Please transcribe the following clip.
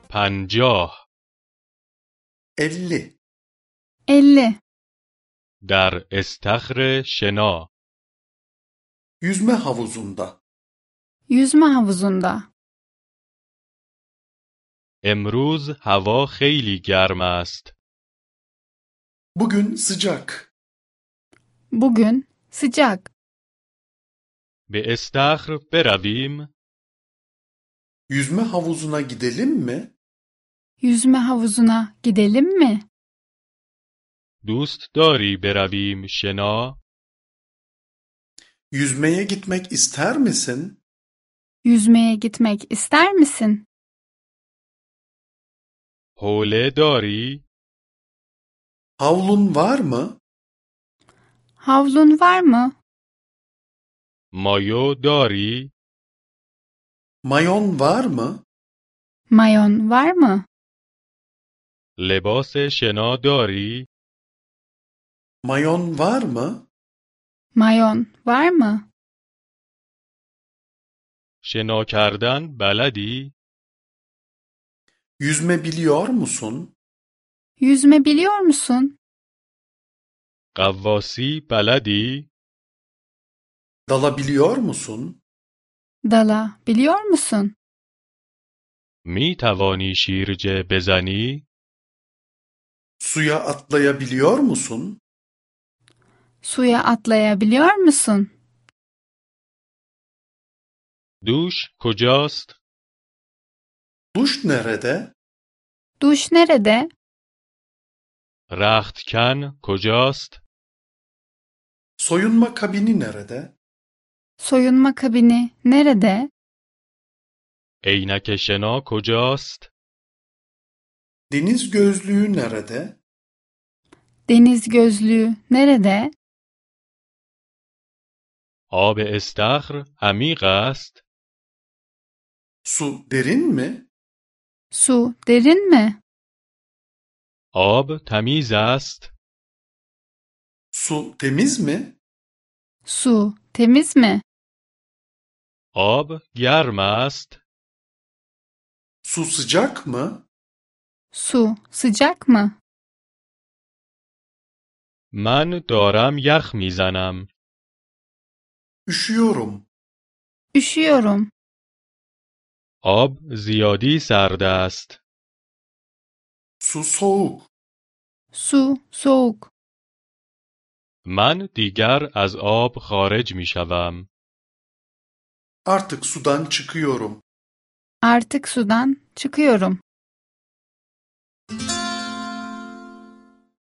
50 50 50 در استخر شنا yüzme havuzunda yüzme havuzunda امروز هوا خیلی گرم است. bugün sıcak. bugün sıcak. به استخر برویم؟ Yüzme havuzuna gidelim mi? Yüzme havuzuna gidelim mi? دوست داری برویم شنا؟ Yüzmeye gitmek ister misin? Yüzmeye gitmek ister misin? حوله داری؟ Havlun var mı? Havlun var mı? مایو داری؟ Mayon var mı? Mayon var mı? لباس شنا داری؟ Mayon var mı? Mayon var mı? شنا کردن بلدی؟ Yüzme biliyor musun? Yüzme biliyor musun? قواسی بلدی؟ Dalabiliyor musun? Dala biliyor musun? می توانی شیرجه بزنی؟ Suya atlayabiliyor musun? Suya atlayabiliyor musun? دوش کجاست؟ Duş nerede? Duş nerede? رختکن کجاست؟ Soyunma kabini nerede? Soyunma kabini nerede? عینک شنا کجاست؟ Deniz gözlüğü nerede? Deniz gözlüğü nerede? آب استخر عمیق است؟ Su derin mi? Su derin mi? آب تمیز است؟ Su temiz mi? Su temiz mi? آب گرم است؟ Su sıcak mı? Su sıcak mı? من دارم یخ میزنم. Üşüyorum. Üşüyorum. آب زیادی سرد است. Su soğuk. Su soğuk. من دیگر از آب خارج می شوم. Artık sudan çıkıyorum. Artık sudan çıkıyorum.